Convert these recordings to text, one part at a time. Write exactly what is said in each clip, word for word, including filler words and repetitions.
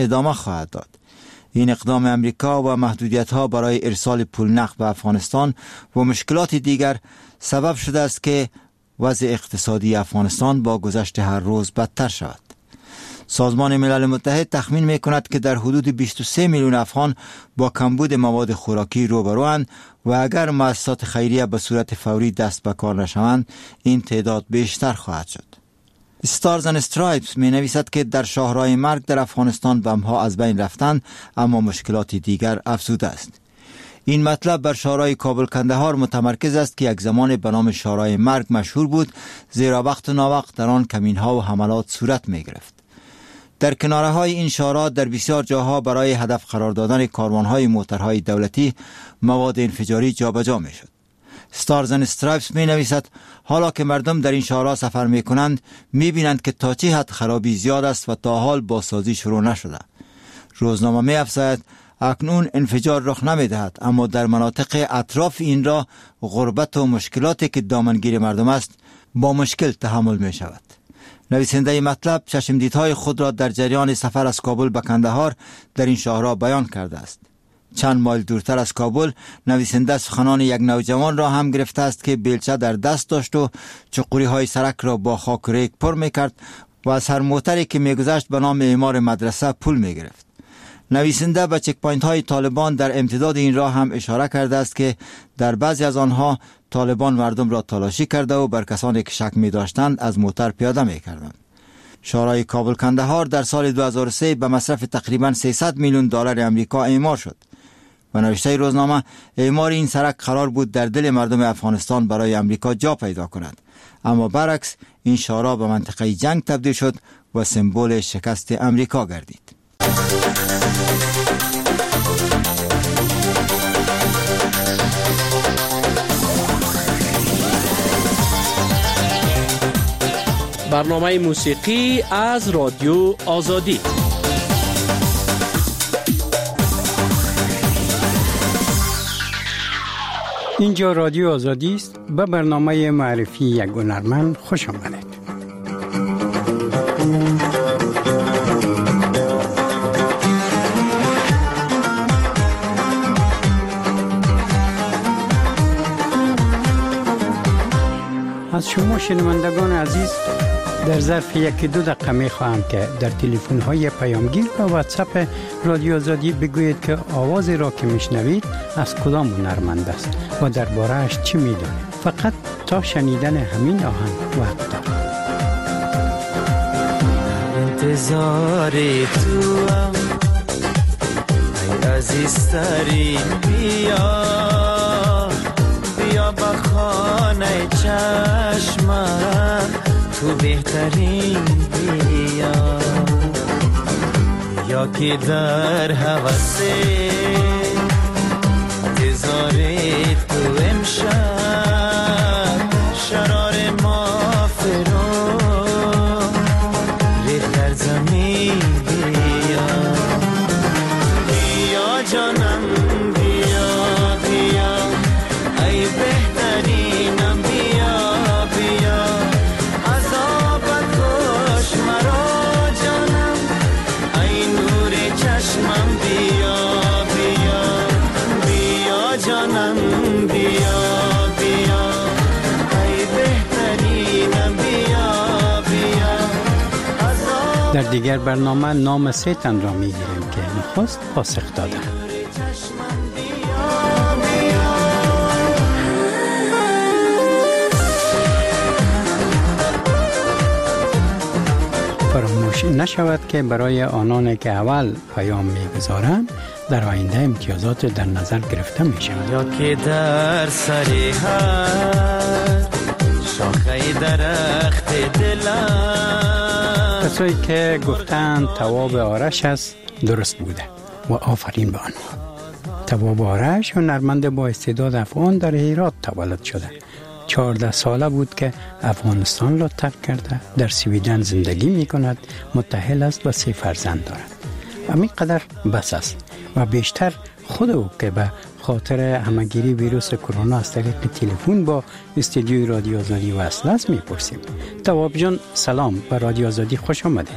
ادامه خواهد داد. این اقدام امریکا و محدودیت‌ها برای ارسال پول نقد به افغانستان و مشکلات دیگر سبب شده است که وضع اقتصادی افغانستان با گذشت هر روز بدتر شود. سازمان ملل متحد تخمین می‌کند که در حدود بیست و سه میلیون افغان با کمبود مواد خوراکی روبروند و اگر مؤسسات خیریه به صورت فوری دست به کار نشوند این تعداد بیشتر خواهد شد. استارز اند استرایپس می نویسد که در شاهراه مرگ در افغانستان بم‌ها از بین رفتند اما مشکلات دیگر افزوده است. این مطلب بر شاهراه کابل کندهار متمرکز است که یک زمان به نام شاهراه مرگ مشهور بود، زیرا وقت و ناوقت در آن کمین‌ها و حملات صورت می گرفت. در کناره‌های این شاهراه در بسیار جاها برای هدف قرار دادن کاروان‌های موترهای دولتی مواد انفجاری جابجا می‌شد. استارز اند استرایپس می نویسد حالا که مردم در این شاهراه سفر می کنند می بینند که تا چه حد خرابی زیاد است و تا حال بازسازی شروع نشده. روزنامه می افزاید اکنون انفجار رخ نمی دهد اما در مناطق اطراف این را غربت و مشکلاتی که دامنگیر مردم است با مشکل تحمل می شود. نویسنده مطلب چشمدیدهای خود را در جریان سفر از کابل به کندهار در این شاهراه بیان کرده است. چند مایل دورتر از کابل نویسنده سخنان یک نوجوان را هم گرفته است که بیلچه در دست داشت و چقوری های سرک را با خاک و ریگ پر میکرد و از هر موتری که میگذشت به نام معمار مدرسه پول میگرفت. نویسنده به چک پوینت های طالبان در امتداد این راه هم اشاره کرده است که در بعضی از آنها طالبان مردم را تلاشی کرده و بر کسانی که شک می داشتند از موتر پیاده می کردند. شاهراه کابل کندهار در سال دو هزار و سه به مصرف تقریباً سیصد میلیون دلار امریکا اعمار شد. و نوشته روزنامه اعمار این سرک قرار بود در دل مردم افغانستان برای امریکا جا پیدا کند، اما برعکس این شاهراه به منطقه جنگ تبدیل شد و سمبل شکست امریکا گردید. برنامه موسیقی از رادیو آزادی. اینجا رادیو آزادی است. به برنامه معرفی یک هنرمند خوش آمدید. از شما شنوندگان عزیز در ظرف یکی دو دقیقه می خواهم که در تلفن های پیامگیر و واتساپ رادیو آزادی بگویید که آوازی را که میشنوید از کدام هنرمند است و درباره اش چی میدانید. فقط تا شنیدن همین آهنگ وقت دارید. انتظار تو هم ای عزیزترین بیا بیا با خانه چشمم تو بهترین بیا یا که در حوث انتظار تو امشب شرار ما فرو ریخت در زمین بیا بیا جانم بیا بیا ای بهترینم بیا بیا عذابت کش مرا جانم ای نور چشمم بیا بیا بیا جانم بیا بیا ای بهترینم بیا بیا عذاب. در دیگر برنامه نام سه تن را میگیریم که نخست پاسخ دادن. فراموش نشود که برای آنان که اول پیام میگذارند در آینده امتیازات در نظر گرفته می شود. یا که در سری هر شاخه درخت دلم کسایی که گفتند تواب آرش است درست بوده و آفرین به آنها. تواب آرش هنرمند با استعداد افغان در هرات تولد شده. چهارده ساله بود که افغانستان را ترک کرده، در سویدن زندگی می کند، متأهل است و سه فرزند دارد. همین قدر بس است و بیشتر خود او که به خاطر همگیری ویروس کرونا از طریق تلفن با استودیوی رادیو آزادی وصل است میپرسیم. تواب جان سلام، به رادیو آزادی خوش آمدید.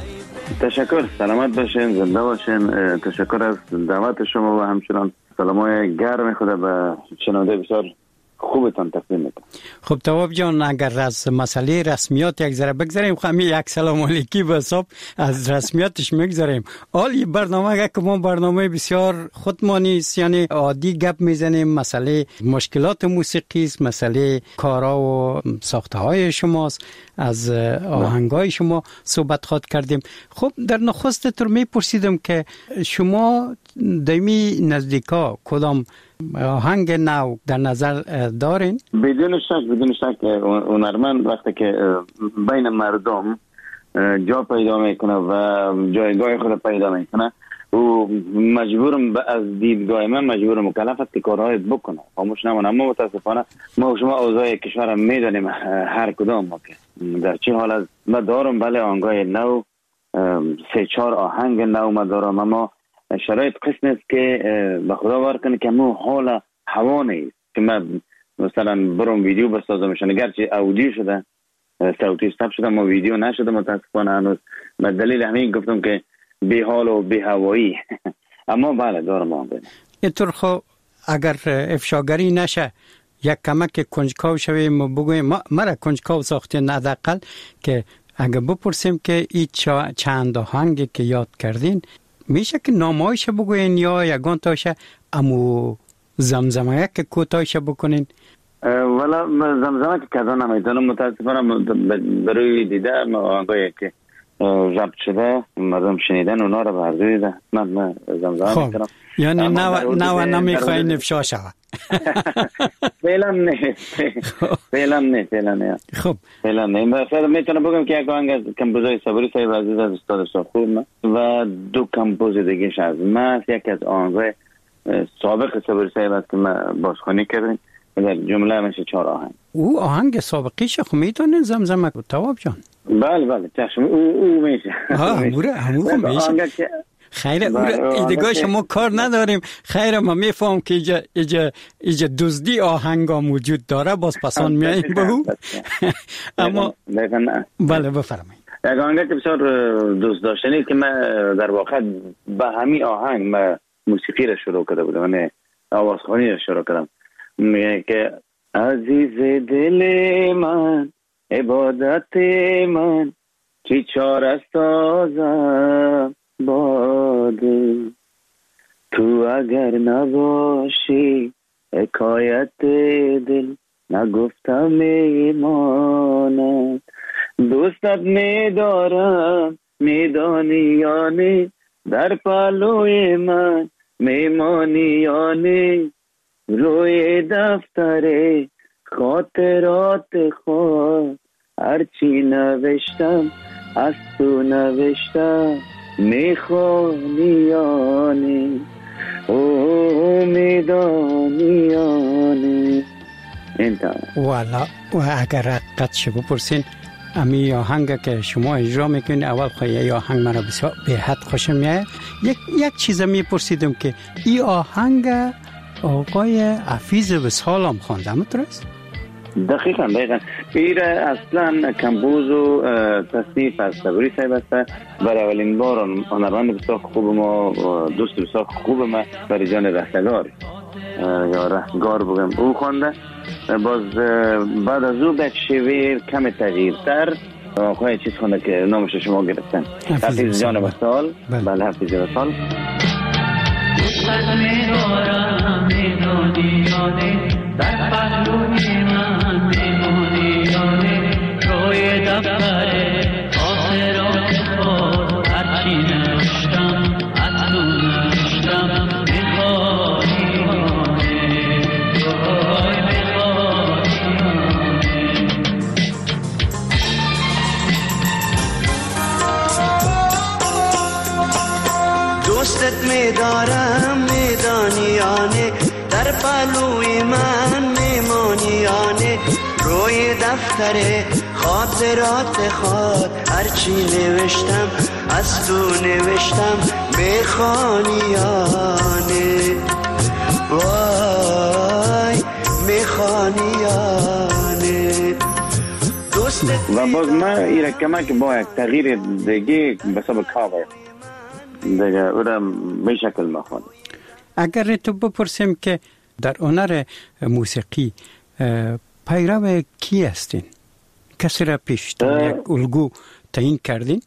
تشکر، سلامت باشین، زنده باشین. تشکر از دعوت شما و همچنان سلامای گرم خدا به شنونده بسیار خوبتان تقدیم میکنم. خب تواب جان، اگر از مسئله رسمیات یک ذره بگذاریم، خب همین یک سلام علیکی به حساب از رسمیاتش میگذاریم. حالی برنامه که ما برنامه بسیار خودمانی است، یعنی عادی گپ میزنیم، مسئله مشکلات موسیقی است، مسئله کارا و ساخته های شماست، از آهنگای شما صحبت خواهد کردیم. خب در نخست تر میپرسیدم که شما دمی نزدیکا کدام آهنگ نو در نظر دارین؟ بدون شک بدون شک هنرمند وقتی که بین مردم جا پیدا میکنه و جایگاه خود پیدا میکنه، او مجبورم از دیدگاه من مجبور مکلف است که کارهای بکنه، خاموش نمونه. اما متاسفانه ما و شما اوضاع کشور میدانیم، هر کدام ما که در چه حال است. ما دارم بله آهنگای نو، سه چهار آهنگ نو ما دارم، اما شرایط قسم است که به خدا بار کنه که مو حال هوا نیست که من مثلا برم ویدیو بسازمشان، اگرچه اودیو شده، صوتی ثبت شده، ما ویدیو نشده متاسفانه هنوز. به دلیل همین گفتم که بی حال و بی هوایی. اما بله دارم آهنگ. اینطور خب اگر افشاگری نشه یک کمک کنجکاو شویم بگویم ما مرا کنجکاو ساختین، حداقل که اگر بپرسیم که این چند آهنگی که یاد کردین میشه که نامایش بگوین یا یگان تاشه امو زمزمه که کوتاهش بکنین؟ والا زمزمه که کذا نمیتونم متاسفانه، برای دیده آهنگایی که ضبط شده مردم شنیدن اونا رو برداری دیده. من من زمزمه میکنم. یعنی نو نو نمیخواین افشا شوه؟ فعلا نه فعلا نه فعلا نه خب فعلا نه. مثلا میتونم بگم که یک آهنگ از کمپوزای صبری صاحب عزیز از استاد صاحب و دو کمپوز دیگه از من، یک از آهنگای سابق صبری صاحب است که ما بازخوانی کردیم، در جمله میشه چهار آهنگ. او آهنگ سابقیش خب میتونین زمزمه کو تواب جان؟ بله بله چشم، او او میشه. ها موره همون میشه. خیره او ایدگاه شما کار نداریم. خیره ما میفهم که ایجا ایجا ایجا دزدی آهنگا موجود داره، باز پسان میاییم به او. اما بله بفرمایید. یک آهنگ که بسیار دوست داشتنی که من در واقع به همین آهنگ من موسیقی را شروع کرده بودم، من آوازخوانی را شروع کردم. میگه که عزیز دل من، عبادت من، چی چاره سازم باده، تو اگر نباشی حکایت دل نگفتم میماند، دوستت میدارم میدانی یا نه، در پلوی من میمانی یا نه، روی دفتر خاطرات خود هرچی نوشتم از تو نوشتم، میخوانی یا نه، او میدانی یا نه. والا و اگر قد شو بپرسین امی آهنگ که شما اجرا میکنین، اول خواهی آهنگ مرا بسیار به حد خوشم میاد. یک یک چیز میپرسیدم که این آهنگ آقای حفیظ وصال هم خوانده است؟ دقیقاً دقیقاً پیر اصلا کمپوز و تصنیف از صبری صاحب است. برای اولین بار هنرمند بسیار خوب ما، دوست بسیار خوب ما، برای جان رستگار یا رستگار بگم او خوانده. باز بعد از او به شیوه کم تغییرتر آقای چیز خوانده که نامش شما گرفتن، حفیظ جان وصال. بله حفیظ وصال. در پهلوی من میمونی یانه، روی دفتر خاطرات خود هرچی نوشتم از تو نوشتم، میخوانی یانه، روی میخوانی یانه. دوستت میدارم میدانی یانه، در پلوی من میمانیانه، روی دفتر خاطرات خود هرچی نوشتم از تو نوشتم، میخوانیانه، وای میخوانیانه. دوست و باز ما این کمک با یک تغییر دیگه به سبب کار دیگه اونم به شکل ما خواهد. اگر تو بپرسیم که در هنر موسیقی پیرو کی هستین؟ کسی را پیشتر یک الگو تعیین کردین؟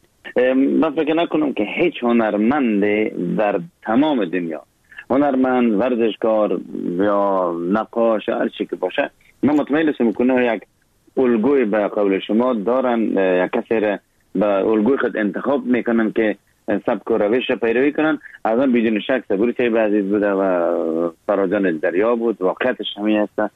من فکر نکنم که هیچ هنرمند در تمام دنیا، هنرمند، ورزشکار یا نقاش هر چی که باشه، من مطمئن هستم که یک الگوی به قول شما دارن، یک کسی را به الگوی خود انتخاب میکنن که سبک و روش پیروی کنن. از آن بدون شک صبوری صاحب عزیز بوده و فراجان دریا بود، واقعیتش همین هست.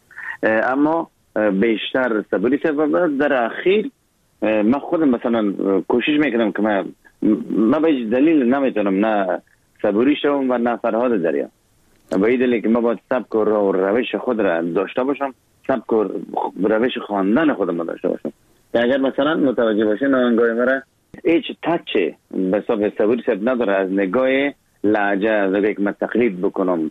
اما بیشتر صبوری صاحب. در اخیر من خودم مثلا کوشش میکنم که من من به هیچ دلیل نمیتونم نه صبوری شوم و نه فرهاد دریا. به این دلیل که من باید سبک و روش خود را داشته باشم، سبک و روش خواندن خودم را داشته باشم. اگر مثلا متوجه باشین آهنگای مرا هیچ تچه به حساب صبوری صاحب نداره از نگاه لهجه، از نگاه که من تقلید بکنم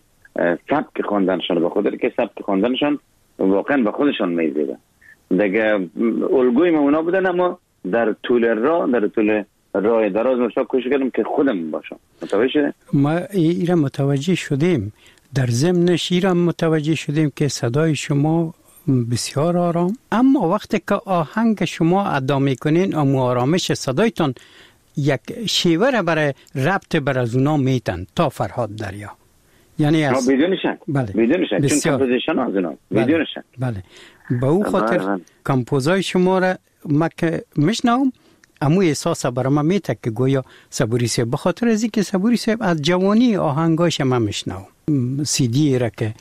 سبک خواندنشان به خود که سبک خواندنشان واقعا به خودشان میزیده دیگه. الگوی ما اونا بودن، اما در طول راه در طول راه دراز مشتاق کوشش کردم که خودم باشم. متوجه شده؟ ما ایران متوجه شدیم، در ضمنش ایران متوجه شدیم که صدای شما بسیار آرام، اما وقتی که آهنگ شما ادا میکنین اما آرامش صدایتان یک شیوه را برای ربط بر از اونا میتن تا فرهاد دریا. یعنی از بدون شک بله. بدون شک بسیار. چون کمپوزیشن از اونا بدون شک. بله. به او خاطر کمپوزای شما را ما که میشنوم امو احساس برام میته که گویا صبوری صاحب، به خاطر از اینکه صبوری صاحب از جوانی آهنگاش ما میشنوم. سی دی را که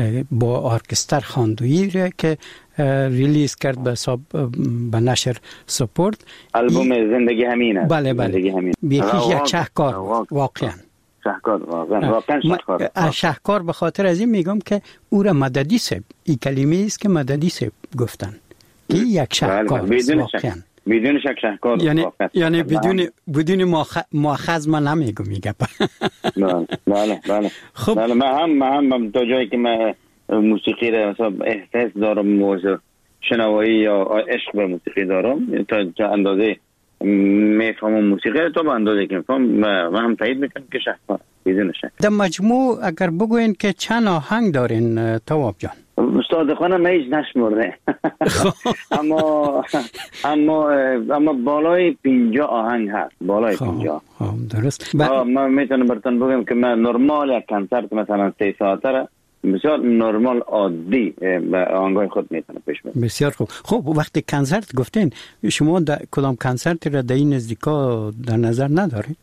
با ارکستر خواندویی را که ریلیز کرد به حساب به نشر سپورت، البوم زندگی همینه. بله بله زندگی همین. یکیش یک شهکار واقعا شهکار واقعا واقعا شهکار. شهکار به خاطر از این میگم که او را مددی صاحب، این کلمه است که مددی صاحب گفتن که یک شهکار بدون شک بدون شک شهکار. یعنی یعنی بدون بدون مؤاخذ من نمیگم میگم. بله بله بله. خب بله من هم من هم تا جایی که من موسیقی را مثلا احساس دارم، موضوع شنوایی یا عشق به موسیقی دارم، تا چه اندازه میفهمم موسیقی را، تا به اندازه که میفهم من هم تایید میکنم که شهکار بدون شک. در مجموع اگر بگوین که چند آهنگ دارین تواب جان؟ صادقانه من هیچ نشمرده اما اما اما بالای پنجاه آهنگ هست، بالای پنجاه. خب درست. من میتونم براتون بگم که من نرمال یک کنسرت مثلا سه ساعته را بسیار نرمال عادی به آهنگای خود میتونم پیش برم. بسیار خوب. خب وقتی کنسرت گفتین شما در کدام کنسرتی را در این نزدیکا در نظر ندارید؟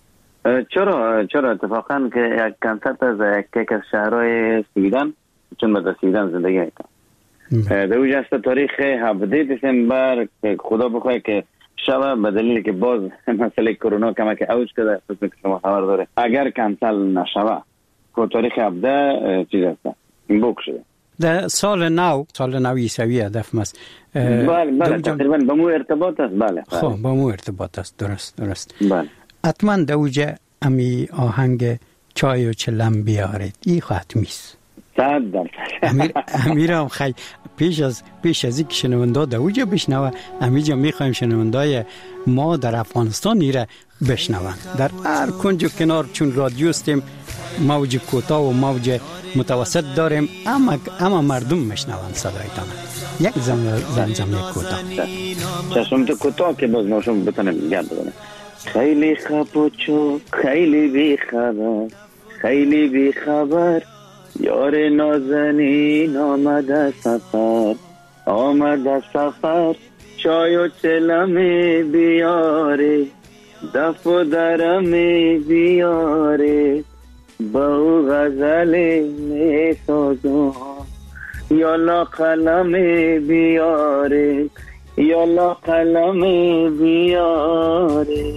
چرا چرا اتفاقا که یک کنسرت از یک از شهرهای سویدن، چون من در سویدن زندگی میکنم، در اوج است تاریخ هفده دسامبر که خدا بخواه که شب به دلیل که باز مسئله کرونا کمک اوج کرده، خصوصا که شما خبر داره اگر کنسل نشوه که تاریخ هفده چیز است این بوک شده در سال نو، سال نو عیسوی هدف ماست. بله بله تقریبا با مو ارتباط است. بله خب با مو ارتباط است. درست درست. بله حتما دوجه امی آهنگ چای و چلم بیارید، این حتمیست. صد درصد. امیر امیرم خی پیش از پیش از اینکه شنونده دوجه بشنوه، امیجا میخوایم شنونده ما در افغانستان ایره بشنون در هر کنج و کنار، چون رادیو استیم، موج کوتاه و موج متوسط داریم، اما اما مردم میشنون صدایتان. یک زن زمزمه کوتاه چشم تو کوتاه که باز ناشون بتونم گرد بزنم. خیلی خپوچو خیلی بی خبر، خیلی بی خبر، یار نازنین آمده سفر، آمده سفر، چای و چلمی بیاره، دف و درمی بیاره، با او غزل می سازم، یالا قلمی بیاره، یالا قلمی بیاره.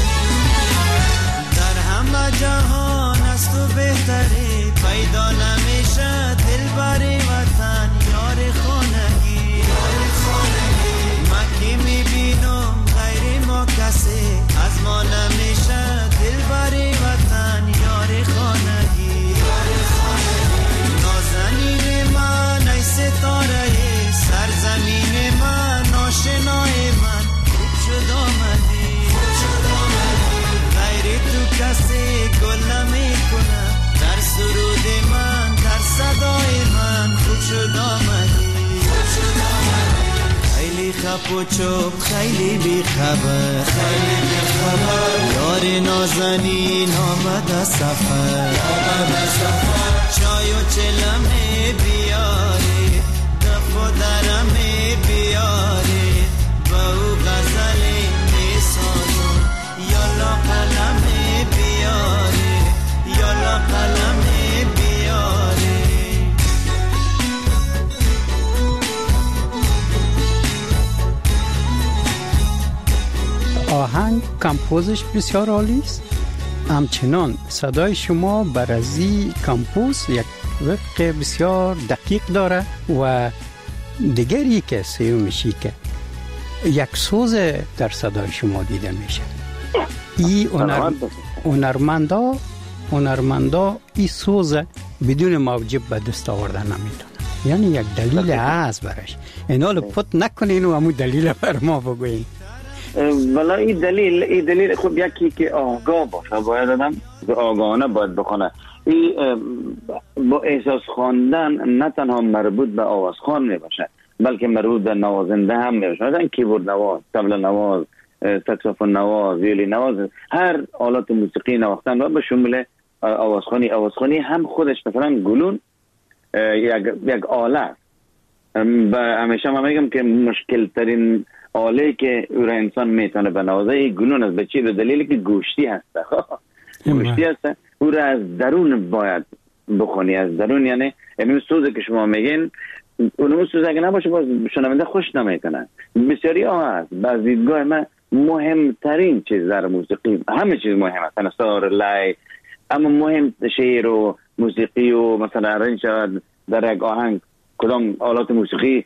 در همه جهان از تو بهتری پیدا نمیشه، دلبر وطن یار خانگی، من کی میبینم غیر ما کسی از ما نمیشه، دلبر وطن یار خانگی، نازنین من ای ستاره سرزمین من، آشنای گپ و چوب خیلی بی خبر خیلی بی خبر یار نازنین آمد از سفر آمد از سفر چای و چلمه بیاری دف و درمه بیاری با او غزلی می سازم یالا قلمه بیاری یالا قلمه بیاری. آهنگ کمپوزش بسیار عالی است. همچنان صدای شما برازی کمپوز یک وفق بسیار دقیق داره و دیگری که سیومشی که یک سوز در صدای شما دیده میشه. ای اونر... اونرمندا اونرمندا ای سوز بدون موجب به دست آوردن نمیتونه، یعنی یک دلیل هست برش. اینا رو پت نکنین و همون دلیل بر ما بگوین. والا این دلیل این دلیل خب یکی که آگاه باشه، باید آدم آگاهانه باید بخونه. این با احساس خواندن نه تنها مربوط به آواز خوان میباشه بلکه مربوط به نوازنده هم میباشه. مثلا کیبورد نواز، طبل نواز، ساکسوفون نواز، ویولین نواز، هر آلات موسیقی نواختن و به شمول آوازخوانی. آوازخوانی هم خودش مثلا گلون یک یک آله است و همیشه من میگم که مشکل ترین آله که او را انسان میتونه بنوازه این گلون است. به چی؟ به دلیلی که گوشتی هسته گوشتی هسته او را از درون باید بخونی، از درون. یعنی این سوزه که شما میگین اونمو سوزه اگه نباشه باز شنونده خوش نمیکنه. بسیاری ها هست. بعض دیدگاه من مهمترین چیز در موسیقی، همه چیز مهم است، تناسار لای، اما مهم شعر و موسیقی و مثلا رنج در یک آهنگ کدام آلات موسیقی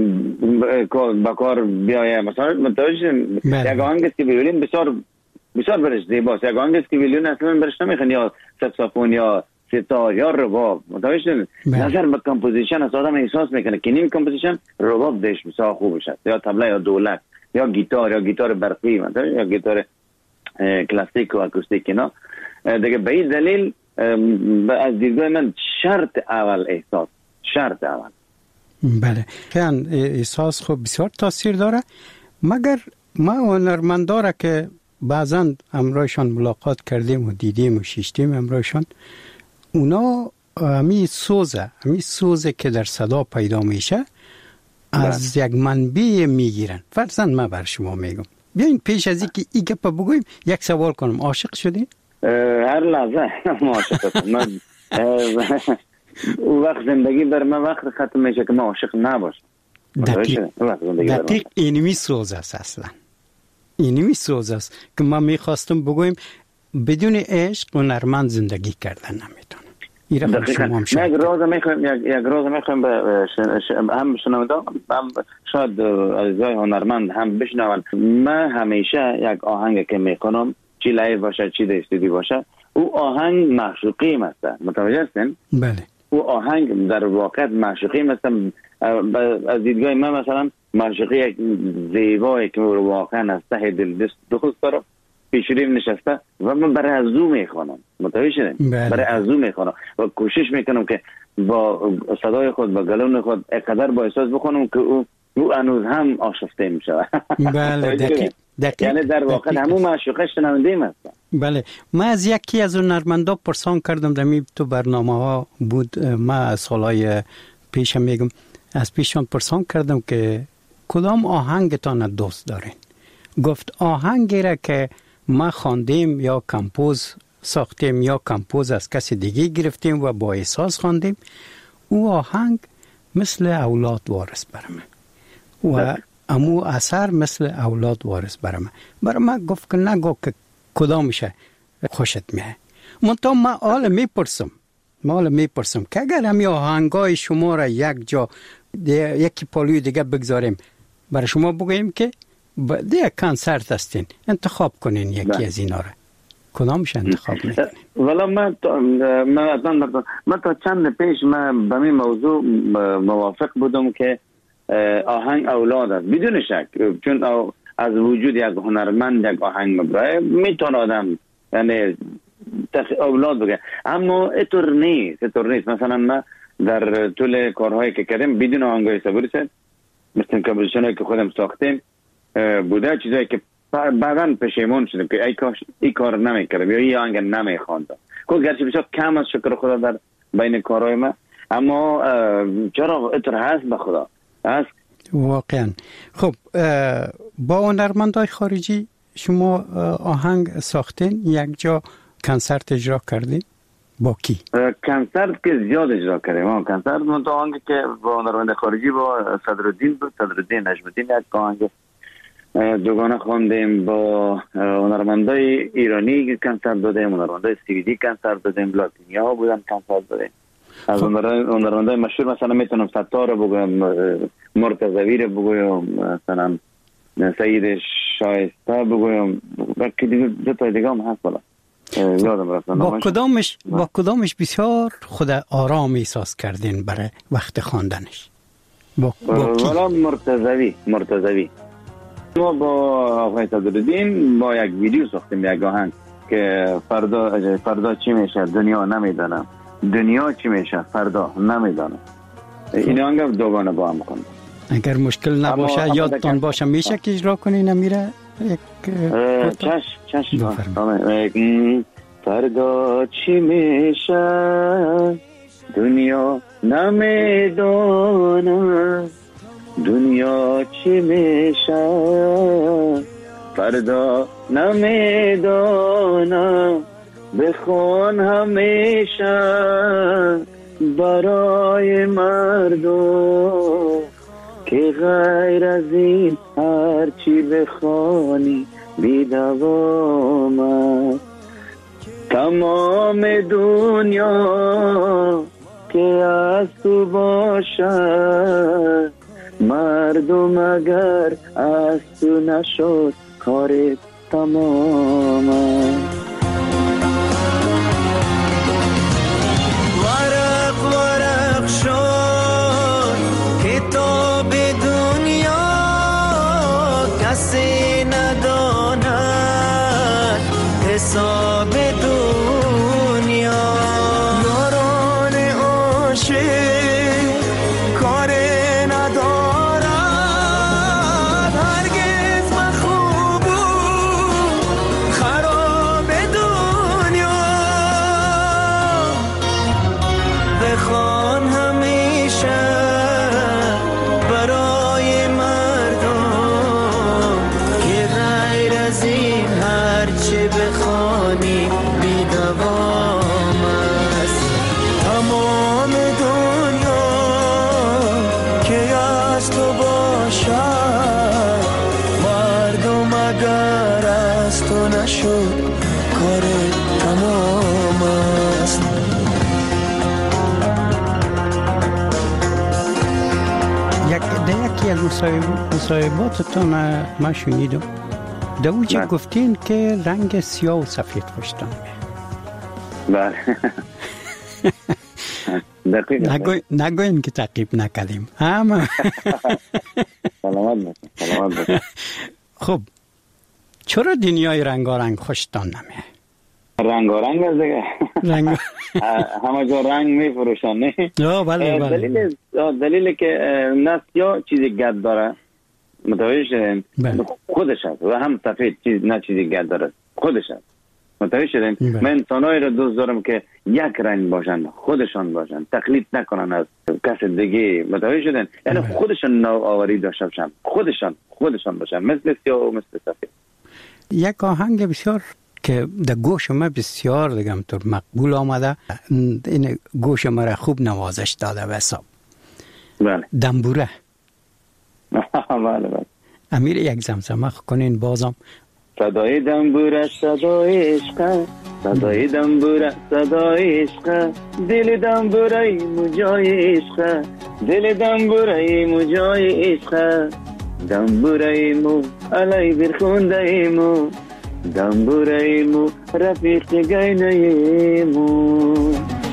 با کار بیایه. مثلا متوجه یک آهنگ است که ویولین بسیار بسیار برش زیباست، یک آهنگ است که ویولین اصلا برش نمیخوان، یا ساکسوفون یا ستار یا رباب. متوجه نظر به کمپوزیشن از آدم احساس میکنه که نیم کمپوزیشن رباب دش بسیار خوب شد، یا طبله یا دولت یا گیتار یا گیتار برقی مثلا یا گیتار کلاسیک و اکوستیک. نه دیگه به این دلیل از دیدگاه من شرط اول احساس، شرط اول. بله خیلی احساس خوب بسیار تاثیر داره. مگر ما هنرمنداره که بعضا همراهشان ملاقات کردیم و دیدیم و شیشتیم همراهشان، اونا همی سوزه همی سوزه که در صدا پیدا میشه از یک منبع میگیرن. فرضاً من بر شما میگم، بیاین پیش از اینکه این گپ بگویم یک سوال کنم. عاشق شدین؟ هر لحظه ما عاشق هستم. او وقت زندگی بر من وقت ختم میشه که من عاشق نباشم. دقیق, دقیق اینمی سوز است. اصلا اینمی سوز است که ما میخواستم بگویم بدون عشق هنرمند زندگی کردن نمیتونه. دقیقاً. من یک راز میخوایم یک یک راز میخوایم به هم شنونده هم شاید عزیزای هنرمند هم بشنون. من همیشه یک آهنگ که میکنم چی لایو باشه چی دستیدی باشه او آهنگ معشوقی است. متوجه هستین؟ بله. او آهنگ در واقع معشوقی است. از دیدگاه من مثلا معشوقی یک زیبایی که واقعا از ته دل دوست داره پیشریم نشسته و من برای از او میخوانم. متوجه شدین؟ برای از او میخوانم و کوشش میکنم که با صدای خود با گلون خود اقدر با احساس بخونم که او او هنوز هم آشفته میشه. بله دقیق. دقیق. یعنی در واقع همون معشوقه شنونده است. بله. من از یکی از هنرمندا پرسان کردم در می تو برنامه ها بود، ما سالهای پیشم میگم از پیشان پرسان کردم که کدام آهنگتان دوست دارین؟ گفت آهنگی را که ما خواندیم یا کمپوز ساختیم یا کمپوز از کسی دیگه گرفتیم و با احساس خواندیم، او آهنگ مثل اولاد وارث برامه و امو اثر مثل اولاد وارث برامه. برای من گفت که نگو که کدامشه خوشت میه. منطقه ما حالا میپرسم ما حالا میپرسم که اگر همی آهنگای شما را یک جا یکی پالوی دیگه بگذاریم برای شما بگوییم که دیگه کنسرت هستین انتخاب کنین یکی ده. از اینا را کدامش انتخاب میکنین؟ والا من تا من من تا چند پیش من به این موضوع موافق بودم که آهنگ اولاد است بدون شک، چون از وجود یک هنرمند یک آهنگ مبرای میتونه آدم یعنی اولاد بگه، اما اینطور نیست اینطور نیست. مثلا من در طول کارهایی که کردیم بدون آهنگای صبوری مثل کمپوزیشنایی که خودم ساختیم بوده، چیزایی که بعداً پشیمون شدم که ای کاش این کار نمیکردم یا این آهنگ نمیخواندم. خود گرچه بسیار کم از شکر خدا در بین کارهای من، اما چرا اطر هست به خدا هست واقعا. خب با هنرمندای خارجی شما آهنگ ساختین، یک جا کنسرت اجرا کردین؟ با کی؟ کنسرت که زیاد اجرا کردیم. کنسرت من تو آهنگ که با هنرمند خارجی با صدرالدین بود، صدرالدین نجم‌الدین، یک آهنگ دوگانه خواندیم. با هنرمندای ایرانی کنسرت دادیم، هنرمندای سوئدی کنسرت دادیم، لاتینیا بودن کنسرت دادیم. از هنرمندای مشهور مثلا میتونم ستار رو بگویم، مرتضوی رو بگویم، مثلا سعید شایسته بگویم، که دیگه دو تا دیگه هم هست. بالا یادم رفت. با کدامش با کدامش بسیار خود آرام احساس کردین برای وقت خواندنش؟ با والا مرتضوی مرتضوی ما با آقای صدرالدین با یک ویدیو ساختیم، یک آهنگ که فردا فردا چی میشه دنیا نمیدانم، دنیا چی میشه فردا نمیدانم. این آهنگ دوگانه با هم خواندیم. اگر مشکل نباشه یادتان باشه میشه که اجرا کنین امیره؟ چش چش فردا چی میشه دنیا نمیدانم، دنیا چی میشه فردا نمیدانم، بخوان همیشه برای مردم که غیر از این هر چی بخوانی بی دوام است. تمام دنیا که از تو باشد، مردم اگر از تو نشد کار تمام است. ورق ورق شد کتاب دنیا، کسی نداند حساب دنیا. یاران عاشق کار ندارد، هرگز مخوب و خراب دنیا. بخوان همیشه برای مردم که غیر از این هرچه بخوانی بی دوام است. تمام دنیا که از تو باشد، مردم اگر از تو نشد کار تمام است. یک یکی از مصاحباتتون ما شنیدم، در اوجه گفتین که رنگ سیاه و سفید خوشتان بله. نگوین نگوین که تعقیب نکردیم اما سلامت باشید، سلامت باشید. خب چرا دنیای رنگارنگ خوشتان نمیه؟ رنگارنگ است دیگه، رنگ همه جا رنگ میفروشن نه؟ بله بله. دلیل دلیل که نه سیاه چیزی گرد داره، متوجه شدین؟ خودش هست، و هم سفید چیز نه چیزی گرد داره، خودش هست. متوجه شدین؟ من انسانایی رو دوست دارم که یک رنگ باشن، خودشان باشن، تقلید نکنن از کس دیگه. متوجه شدین؟ یعنی خودشان نوآوری داشته باشن، خودشان خودشان باشن، مثل سیاه و مثل سفید. یک آهنگ بسیار که در گوش ما بسیار دیگم طور مقبول آمده، این گوش ما را خوب نوازش داده به حساب. بله. دنبوره. بله بله. امیر یک زمزمه کنین بازم. صدای دنبوره صدای عشق، صدای دنبوره صدای عشق، دل دنبوره مجای عشق، دل دنبوره مجای عشق، دنبوره مو علی برخونده مو، دنبوره مو رفیق گینه مو.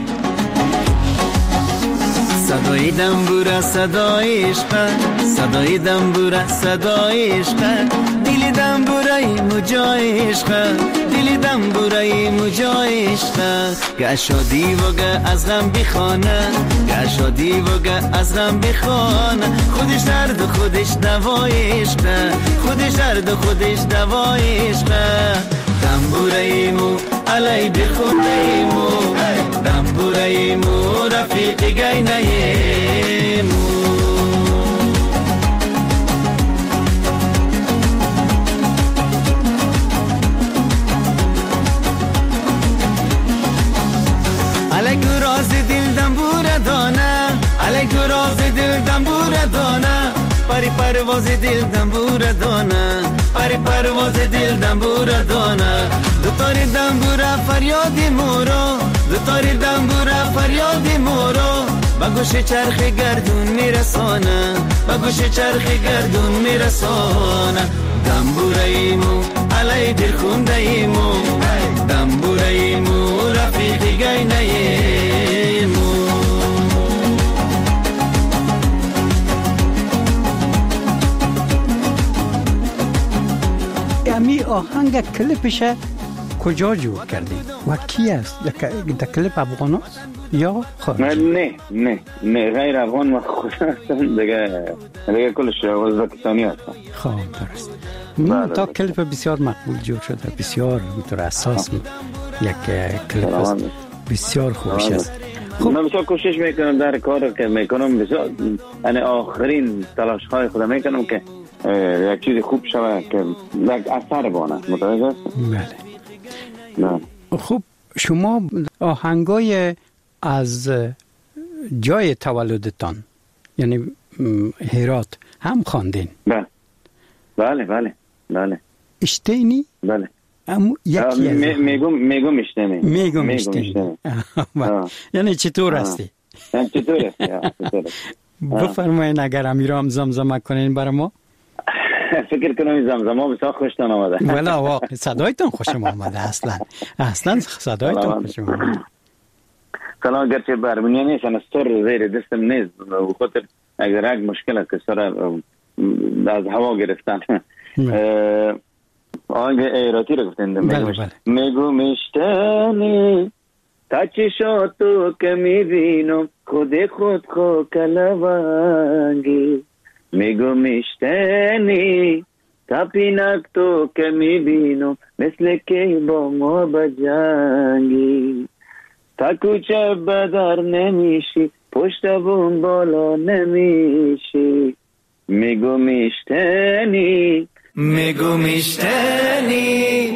صدای دنبوره صدای عشق، صدای دنبوره صدای عشق، دل دنبوره مجای عشق، دلی دنبورای مجای عشقه گه شادی و گه از غم بخانه گه شادی و گه از غم بخانه خودش درد و خودش دوای عشقه خودش درد و خودش دوای عشقه دنبورای مو علی بخونه مو دنبورای مو رفیق گینه مو علیکو راز دل دنبور دانه علیکو راز دل دنبور دانه پری پرواز دل دنبور دانه پری پرواز دل دنبور دانه دو تاری دنبور فریاد مورو دو تاری دنبور فریاد مورو با گوش چرخ گردون میرسانه با گوش چرخ گردون میرسانه دنبورایمو علی دل خوندایمو دنبورایمو رفیق گینایمو امی آهنگ کلیپش کجا جور کردی و کی است؟ در کلیپ افغان است یا خارج؟ نه نه نه غیر افغان و خود هستم دیگه دیگه کلش ازبکستانی هستم. خب درست. من تا کلیپ بسیار مقبول جور شده بسیار بطور اساس یک کلیپ است بسیار خوبش است. خب من بسیار کوشش میکنم در کار که میکنم بسیار یعنی آخرین تلاش های خودم میکنم که یک چیز خوب شود که یک اثر بانه متوجه است؟ بله. خب شما آهنگای از جای تولدتان یعنی هرات هم خواندین؟ بله بله بله بله اشتینی؟ بله ام یکی از میگم میگم اشتینی میگم اشتینی یعنی چطور هستی؟ چطور هستی؟ بفرمایین اگر امیرام زمزمه کنین برای ما. فکر کنم زمزمه بسیار خوشتان آمده. ولی واقعا صدایتان خوشم آمده اصلا اصلا صدایتان خوشم آمده. سلام گرچه برمونیه نیست انا ستور زیر دستم نیست و خاطر اگر یک مشکل است که سر از هوا گرفتن آنگ ایراتی رو گفتن میگو میشتنی تا چی شد تو که میبینم خود خود خو کلوانگی میگو میشتنی تا پینک تو که میبینم مثل که با ما بجنگی تا کوچه بدر نمیشی پشت بون بالا نمیشی میگو میشتنی میگو میشتنی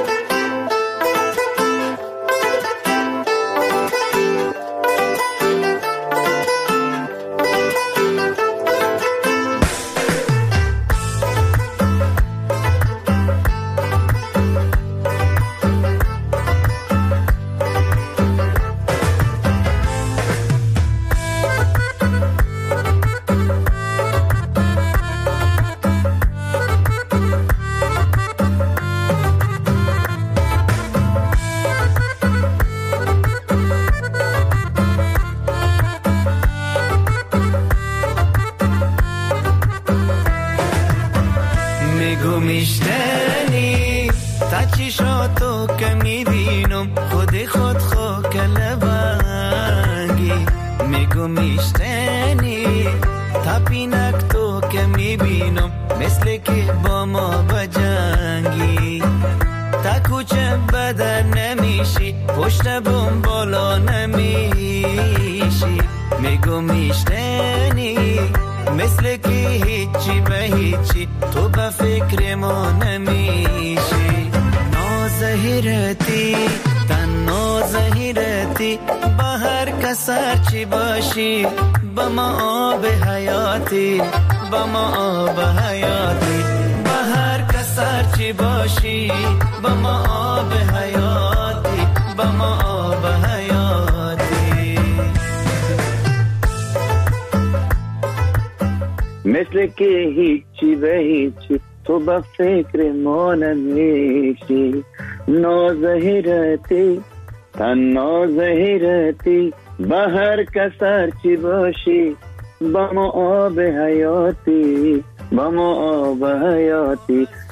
مثل که هیچی به هیچی تو با فکر ما نمیشی نازهیرتی تن نازهیرتی با هر کس هرچی باشی با ما آب حیاتی با ما آب حیاتی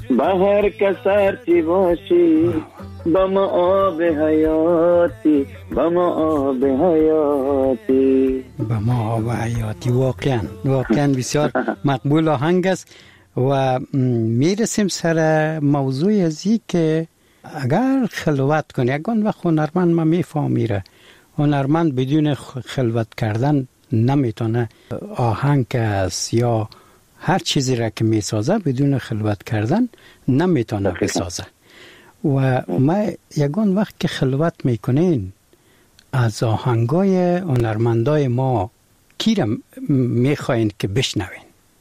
بهر کسر چی باشی با ما آب حیاتی با ما آب حیاتی با ما آب حیاتی. واقعا واقعا بسیار مقبول آهنگ است. و میرسیم سر موضوع ازی که اگر خلوت کنی، اگه وقت هنرمند ما میفهمیره هنرمند بدون خلوت کردن نمیتونه آهنگ است یا هر چیزی را که میسازه بدون خلوت کردن نمیتونه بسازه. و ما یگان وقت که خلوت میکنین از آهنگای هنرمندای ما کی را میخواین که بشنوین؟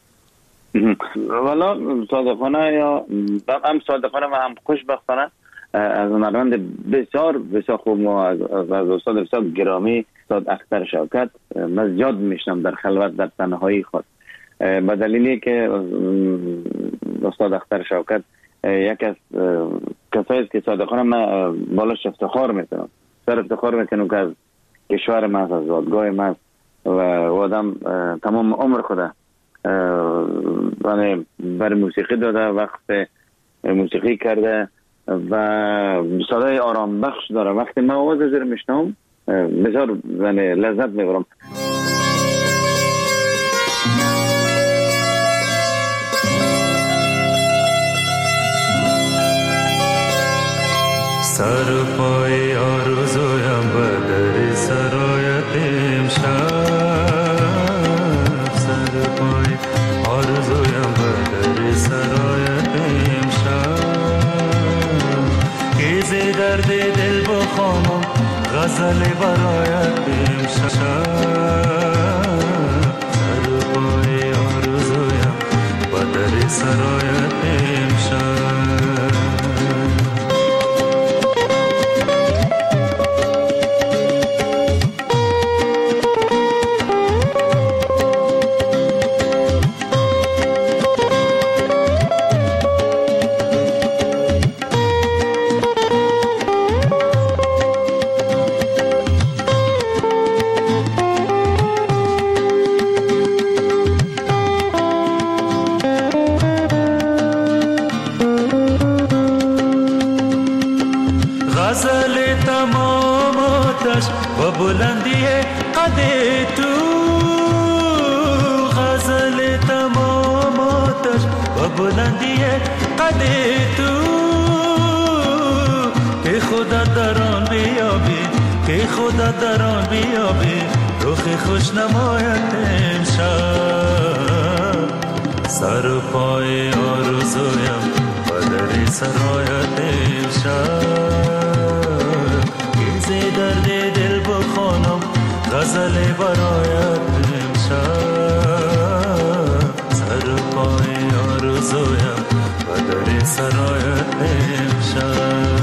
والا صادقانه یا هم صادقانه و هم خوشبختانه از هنرمند بسیار بسیار خوب ما از, از استاد بسیار گرامی استاد اختر شوکت من زیاد میشنم در خلوت در تنهایی خود، به دلیلی که استاد اختر شوکت یک از کسایی که صادقانه من بالاش افتخار میکنم، سر افتخار میکنم که از کشور من از زادگاه من و آدم تمام عمر خود برای موسیقی داده، وقت موسیقی کرده و صدای آرام بخش داره. وقتی من آواز از رو میشنم بسیار لذت میبرم. سر پای آرزویم بدر سرایت امشب، سر پای آرزویم بدر سرایت امشب، کیزی درد دل بخوانم غزل برایت امشب، سر پای آرزویم بدر سرایت امشب. بلندی قد تو غزل تمام آتش و بلندی قد تو که خدا در آن بیابی، که خدا در آن بیابی رخ خوش نمایت امشب، سر پای آرزویم و در سرایت امشب، کیزی درد دل بخوانم غزل برایت امشب، سر پای آرزویم و در سرایت امشب.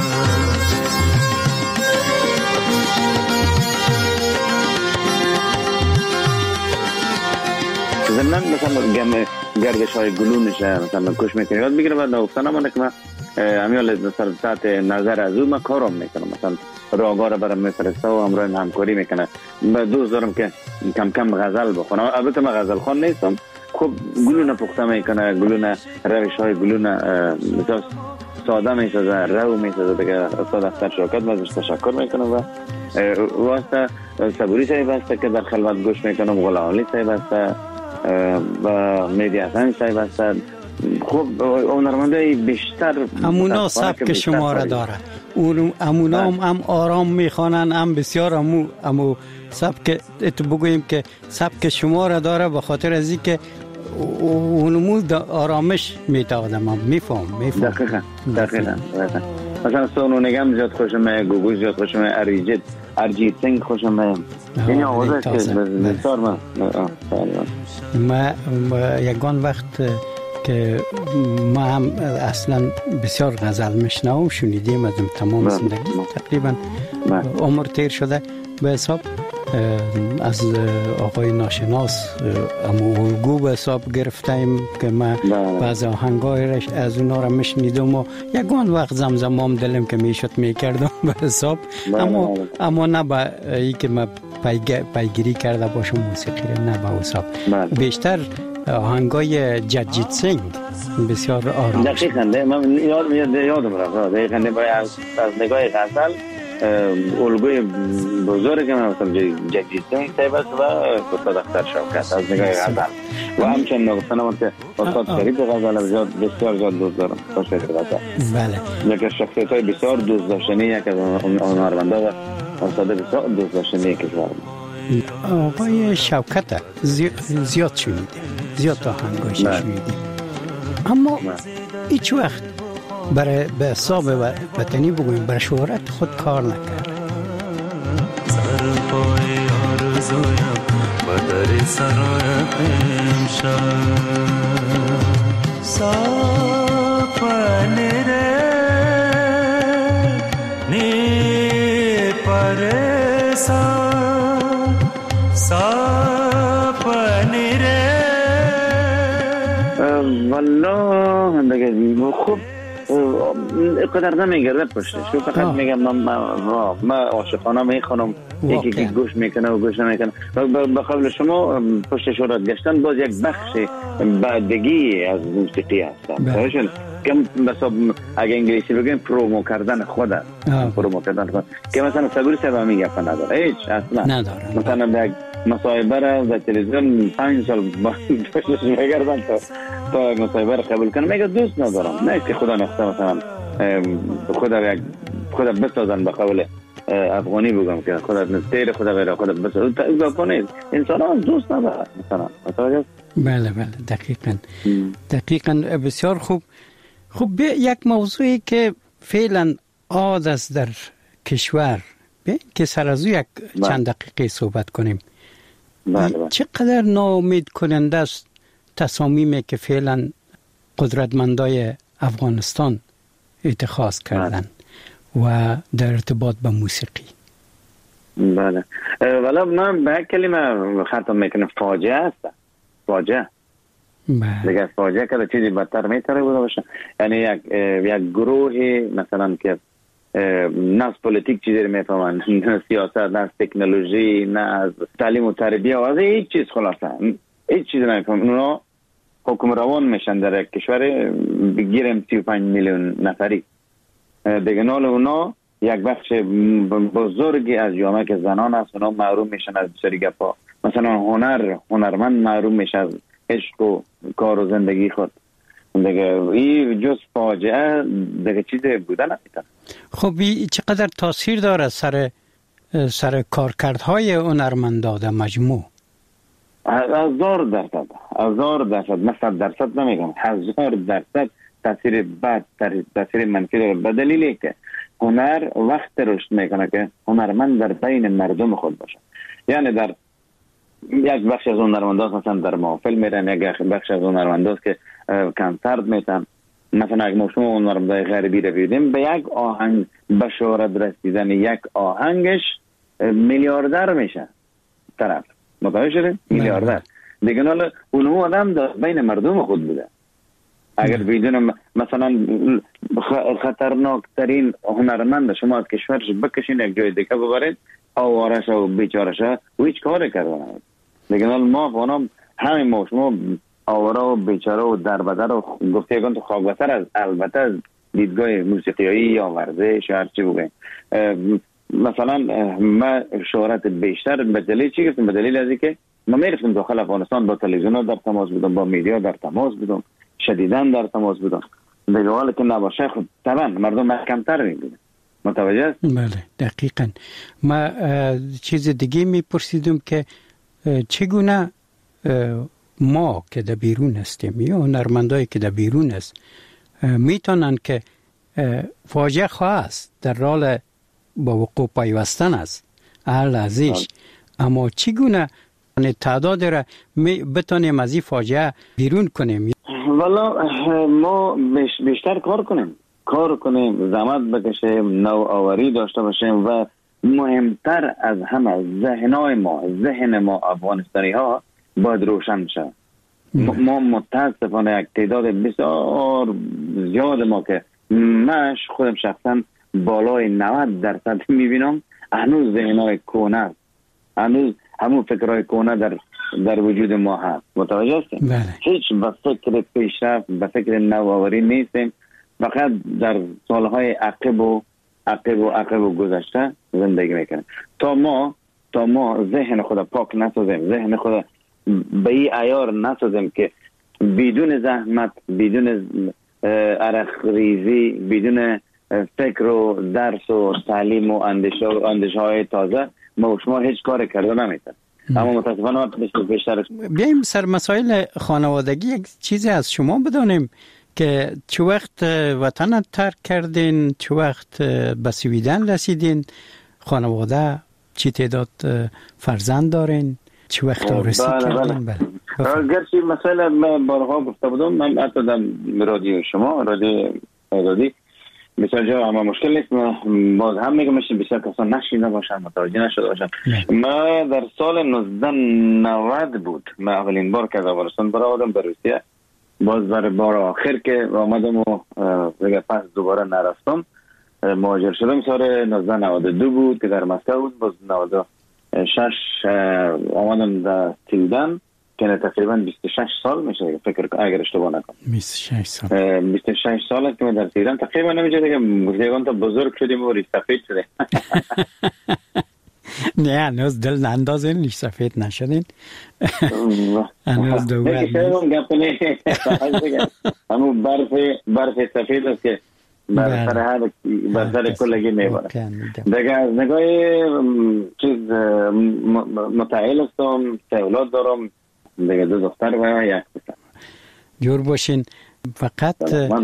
زمنان مثلا گم گردش های گلونشه مثلا کش میکنه یاد بگیره بعد نگفتن همانه که من امیال مثلا تحت نظر از او من کارم میکنم، مثلا راگاه را برام میفرسته و همراه همکاری میکنه. من دوست دارم که کم کم غزل بخونم، البته من غزل خوان نیستم، خب گلونه پخته میکنه، گلونه روش های گلونه مثلا ساده میسازه، رو میسازه دیگه. استاد اختر شوکت من ازش تشکر میکنم و واسه صبوری صاحب هسته که در خلوت گوش میکنم، غلامی صاحب هسته و مهدی حسن صاحب هسته. خب هنرمندای بیشتر همونا سبک شما را داره، اون همونا هم, هم آرام میخوانن، هم بسیار همو همو سبک ات بگوییم که سبک شما را داره، به خاطر از اینکه اونمو آرامش میده آدم هم میفهم میفهم دقیقا دقیقا مثلا سونو نگم زیاد خوشم، گوگوش زیاد خوشم، اریجیت ارجیت سنگ خوشم. این آوازه که بسیار من ما یگان وقت که ما هم اصلا بسیار غزل میشنوم، شنیدیم از تمام زندگی تقریبا عمر تیر شده به حساب از آقای ناشناس امو الگو به حساب گرفتیم که ما بعض آهنگایش از اونا را میشنیدم و یگان وقت زمزمام دلم که میشد میکردم به حساب، اما اما نه با ای که ما پیگیری کرده باشم موسیقی را، نه به حساب بیشتر آهنگای جگجیت سینگ بسیار آرام. دقیقاً من یاد یادم رفت. دقیقاً از از نگاه غزل الگوی بزرگ من مثلا جگجیت سینگ طیب است و استاد اختر شوکت از نگاه غزل و همچنین نگفتنم که استاد شریف غزل زیاد بسیار زیاد دوست دارم. استاد شریف غزل بله یک از شخصیت‌های بسیار دوست داشتنی، یک از هنرمندا و استاد بسیار دوست داشتنی کشور. آقای شوکت زیاد, زیاد شنیده، زیاد آهنگاش شنیده، اما هیچ وقت برای به حساب وطنی بگویم برای شهرت خود کار نکرد. سر پای آرزویم و در سرای امشب سپنه نی پرسان والله دیگه خوب قدر نمیگرده پشتش. شو فقط میگم من ما عاشقانه میخونم، یکی که گوش میکنه و گوش نمیکنه. به قول شما پشت شهرت گشتن باز یک بخش بعدگی از موسیقی هستن. کم مثلا اگه انگلیسی بگیم پرومو کردن خود است. پرومو کردن خود که مثلا صبر سبا میگه نداره هیچ اصلا نداره. مثلا یک مصاحبه را در تلویزیون پنج سال پشتش میگردن تا تا مصاحبه را قبول کنه میگه دوست ندارم. نه که خدا نخواسته مثلا خدا یک خدا بسازن به قول افغانی بگم که خدا نستیر خدا غیر خدا بسازن تا کنه انسان ها دوست نداره مثلا متوجه. بله بله دقیقاً دقیقاً بسیار خوب. خب یک موضوعی که فعلا عاد است در کشور که سر از یک بله. چند دقیقه صحبت کنیم. بله بله. چقدر ناامید کننده است تصامیمی که فعلا قدرتمندای افغانستان اتخاذ کردن بله. و در ارتباط با موسیقی. بله ولی من به کلمه ختم میکنم فاجعه است. فاجعه دیگه فاجعه که چیزی بدتر میتونه بوده باشه. یعنی یک یک گروه مثلا که نه از پلیتیک چیزی میفهمن، نه سیاست، نه از تکنولوژی، نه از تعلیم و تربیه و از هیچ چیز خلاصه هیچ چیز نمیفهمن. اونا حکم روان میشن در یک کشور بگیریم سی و پنج میلیون نفری. دیگه نال اونا یک بخش بزرگی از جامعه که زنان است اونا محروم میشن از بسیاری گپا. مثلا هنر هنرمند محروم میشه از عشق و کار و زندگی خود. دیگه این جز فاجعه دیگه چیزی بوده نمیتونه. خب چقدر تاثیر داره سر سر کارکردهای هنرمندا در مجموع؟ هزار درصد هزار درصد من صد درصد نمیگم هزار درصد تاثیر بد تاثیر منفی داره. به دلیلی که هنر وقت رشد میکنه که هنرمند در بین مردم خود باشه. یعنی در یک بخش از هنرمندان مثلا در محفل میرن، یک بخش از هنرمندان که کنسرت میتن. مثلا اگه ما شما هنرمندای غربی رو ببینیم به یک آهنگ به شهرت رسیدن یک آهنگش میلیاردر میشه طرف. متوجه شدین؟ میلیاردر. دیگه حالا اون آدم در بین مردم خود بوده. اگر بدون مثلا خطرناک ترین هنرمند شما از کشورش بکشین یک جای دیگه ببرید آوارش و بیچارش و هیچ کاری کردن. دیگه ما فانم همین ما شما آواره و بیچاره و دربدر و گفته یکان تو خاکبتر از البته از دیدگاه موسیقیایی یا ورزش یا هرچی بگویم. مثلا ما شهرت بیشتر به دلیل چی گفتم؟ به دلیل از اینکه ما میرفتم داخل افغانستان با تلویزیون در تماس بودم، با میدیا در تماس بودم، شدیداً در تماس بودم. دیگه حالا که نباشه خب طبعا مردم کمتر میبینن. متوجه است؟ بله دقیقاً. ما چیز دیگه میپرسیدم که چگونه ما که در بیرون هستیم یا هنرمندایی که در بیرون است میتونن که فاجعه خواست در راه با وقوع پیوستن است هر لحظهش، اما چگونه تعداد را بتونیم از این فاجعه بیرون کنیم؟ والا ما بیشتر کار کنیم کار کنیم زحمت بکشیم، نوآوری داشته باشیم و مهمتر از همه ذهنای ما ذهن ما افغانستانی ها باید روشن شد. ما متاسفانه یک تعداد بسیار زیاد ما که من خودم شخصا بالای نود درصد میبینم هنوز ذهنای کهنه است، هنوز همون فکرهای کهنه در در وجود ما هست. متوجه هستیم؟ بله. هیچ به فکر پیشرفت، به فکر نوآوری نیستیم. فقط در سالهای عقب و عقب و عقب و گذشته زندگی میکنیم. تا ما تا ما ذهن خود پاک نسازیم، ذهن خود به این عیار نسازیم که بدون زحمت، بدون عرق ریزی، بدون فکر و درس و تعلیم و اندیشه و اندیشه های تازه ما و شما هیچ کار کرده نمیتونیم. اما متاسفانه بیشتر بیایم سر مسائل خانوادگی یک چیزی از شما بدانیم که چه وقت وطن ترک کردین، چه وقت به سویدن رسیدین، خانواده چی تعداد فرزند دارین، چه وقت آرزو کردین؟ بله. گرچه مسئله من بارها گفته بودم، من حتی در رادیو شما رادیو رادیو بسیار جا اما مشکل نیست، باز هم میگم میشه بسیار کسان نشینده باشن، متوجه نشده باشن. ما در سال نوزده نود بود من اولین بار که از افغانستان برآمدم به روسیه، باز برای بار آخر که آمدم و دیگه پس دوباره نرفتم، مهاجر شدم سال نوزده نود و دو بود که در مسکو بود. باز نود و شش آمدم در سویدن که تقریبا بیست و شش سال میشه فکر کنم اگر اشتباه نکنم. بیست و شش سال. بیست و شش سال که من در سویدن تقریبا نمیشه دیگه گفتگان تا بزرگ شدیم و ریش سفید شده. نه هنوز دل نندازین ریش سفید نشدین. هنوز دوباره همون برف برف سفید است که بر سر هر بر سر کلگی میباره. دیگه از نگاه چیز متعهل هستم، سه اولاد دارم، دیگه دو دختر و یک پسر. جور باشین. فقط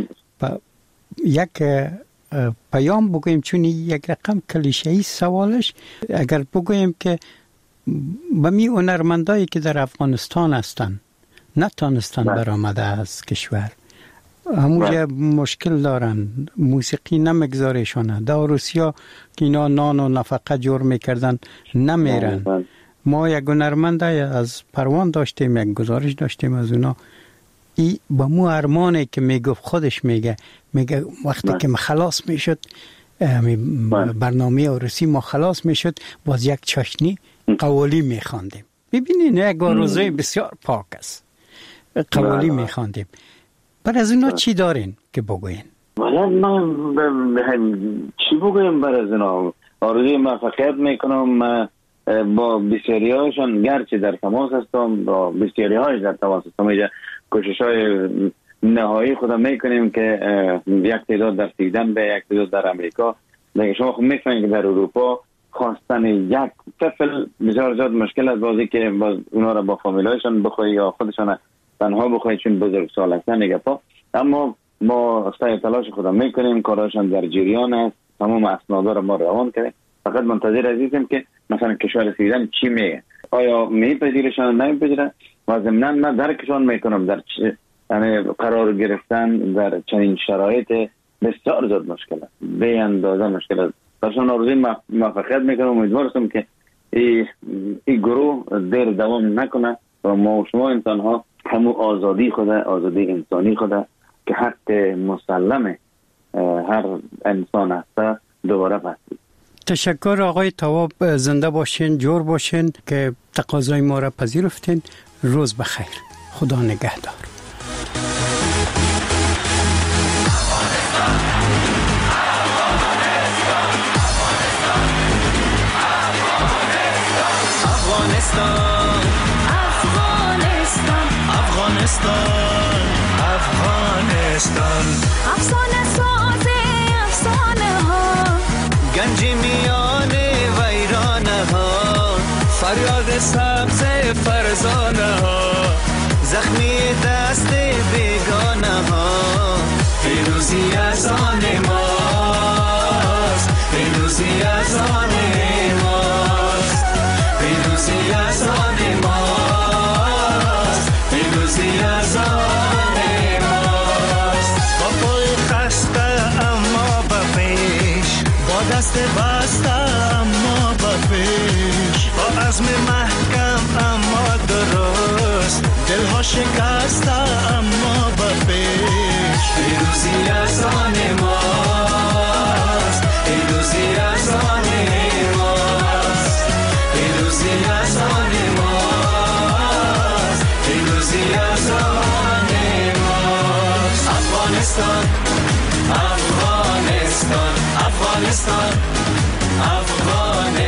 یک پیام بگویم، چون یک رقم کلیشه‌ای سوالش، اگر بگویم که به می هنرمندایی که در افغانستان هستن نتانستن برآمده از کشور، همونجا مشکل دارن، موسیقی نمیگذارشونه، در روسیا که اینا نان و نفقه جور میکردن نمیرن. ما یک هنرمند از پروان داشتیم، یک گزارش داشتیم از اونا، ای با مو ارمانه که میگفت، خودش میگه میگه وقتی که ما خلاص میشد برنامه عروسی ما خلاص میشد، باز یک چاشنی قوالی میخواندیم. ببینین یک آرزوی بسیار پاک است، قوالی میخواندیم. بر از اینا چی دارین که بگوین؟ والا من چی بگویم بر از اینا؟ آرزوی موفقیت میکنم با بسیاری هاشون، گرچه در تماس هستم با بسیاری هاش در تماس هستم. اینجا کوشش های نهایی خدا میکنیم که یک تعداد در سویدن به یک تعداد در امریکا. دیگه شما خود میفهمید که در اروپا خواستن یک طفل بسیار زیاد مشکل است، بازی که باز اونا را با فامیلایشون بخواه یا خودشان تنها بخواه چون بزرگ سال هستن دیگه پا. اما ما سعی تلاش خدا میکنیم، کاراشان در جریان است، تمام اسنادا را ما روان کردیم. فقط منتظر عزیزیم که مثلا کشور سویدن چی میگه، آیا میپذیرشان نمیپذیره و ضمناً من درکشان میکنم در یعنی قرار گرفتن در چنین شرایط بسیار زیاد مشکل است، به اندازه مشکل است. درشان آرزوی موفقیت میکنم، امیدوارم که این ای گروه دیر دوام نکنه و ما و شما انسان ها همون آزادی خود، آزادی انسانی خود که حق مسلم هر انسان است دوباره پسید. تشکر آقای تواب، زنده باشین، جور باشین که تقاضای ما را پذیرفتین. روز بخیر، خدا نگهدار. افغانستان افغانستان افغانستان افغانستان افسانه ساز افسانه ها، گنج میان ویرانه ها، فریاد سبز فرزانه ها، زخمی دست بیگانه ها. پیروزی از آن ماست، پیروزی از آن ماست، پیروزی از آن ماست، پیروزی از آن ماست. با پای خسته اما با پیش، با دست بسته اما با پیش، با عزم محکم اما درست، دلها شکسته اما با پیش. پیروزی از آن ماست، پیروزی از آن ماست، پیروزی از آن ماست، افغانستان افغانستان افغانستان افغانستان